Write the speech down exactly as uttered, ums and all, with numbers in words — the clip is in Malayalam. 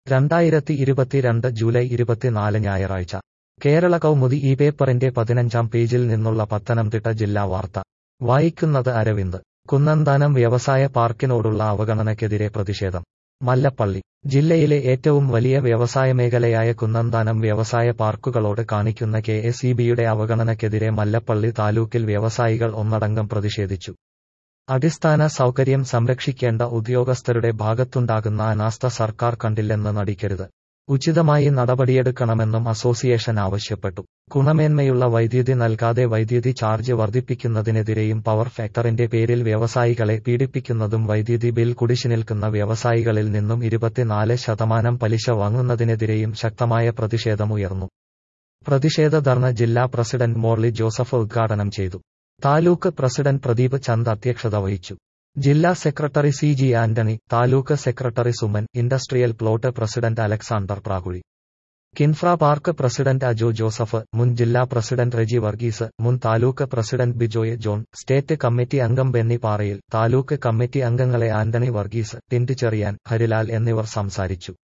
രണ്ടായിരത്തി ഇരുപത്തിരണ്ട് ജൂലൈ ഇരുപത്തിനാല് ഞായറാഴ്ച കേരള കൗമുദി ഈ പേപ്പറിന്റെ പതിനഞ്ചാം പേജിൽ നിന്നുള്ള പത്തനംതിട്ട ജില്ലാ വാർത്ത വായിക്കുന്നത് അരവിന്ദ്. കുന്നന്താനം വ്യവസായ പാർക്കിനോടുള്ള അവഗണനയ്ക്കെതിരെ പ്രതിഷേധം. മല്ലപ്പള്ളി. ജില്ലയിലെ ഏറ്റവും വലിയ വ്യവസായമേഖലയായ കുന്നന്താനം വ്യവസായ പാർക്കുകളോട് കാണിക്കുന്ന കെ എസ് ഇ ബിയുടെ അവഗണനയ്ക്കെതിരെ മല്ലപ്പള്ളി താലൂക്കിൽ വ്യവസായികൾ ഒന്നടങ്കം പ്രതിഷേധിച്ചു. അടിസ്ഥാന സൗകര്യം സംരക്ഷിക്കേണ്ട ഉദ്യോഗസ്ഥരുടെ ഭാഗത്തുണ്ടാകുന്ന അനാസ്ഥ സർക്കാർ കണ്ടില്ലെന്ന് നടിക്കരുത്. ഉചിതമായി നടപടിയെടുക്കണമെന്നും അസോസിയേഷൻ ആവശ്യപ്പെട്ടു. ഗുണമേന്മയുള്ള വൈദ്യുതി നൽകാതെ വൈദ്യുതി ചാർജ് വർദ്ധിപ്പിക്കുന്നതിനെതിരെയും പവർ ഫാക്ടറിന്റെ പേരിൽ വ്യവസായികളെ പീഡിപ്പിക്കുന്നതും വൈദ്യുതി ബിൽ കുടിശ്ശിനിൽക്കുന്ന വ്യവസായികളിൽ നിന്നും ഇരുപത്തിനാല് ശതമാനം പലിശ വാങ്ങുന്നതിനെതിരെയും ശക്തമായ പ്രതിഷേധമുയർന്നു. പ്രതിഷേധ ധർണ ജില്ലാ പ്രസിഡന്റ് മോർലി ജോസഫ് ഉദ്ഘാടനം ചെയ്തു. താലൂക്ക് പ്രസിഡന്റ് പ്രദീപ് ചന്ദ് അധ്യക്ഷത വഹിച്ചു. ജില്ലാ secretary C G Antony, taluk secretary Suman, industrial plot president Alexander Prakuzhi, Kinfra park president Ajo Joseph, മുൻ ജില്ലാ പ്രസിഡന്റ് റെജി വർഗീസ്, മുൻ taluk president Bijoy John, state committee അംഗം ബെന്നി പാറയിൽ, താലൂക്ക് കമ്മിറ്റി അംഗങ്ങളെ ആന്റണി വർഗീസ്, ടിൻറ്റ് ചെറിയാൻ, ഹരിലാൽ എന്നിവർ സംസാരിച്ചു.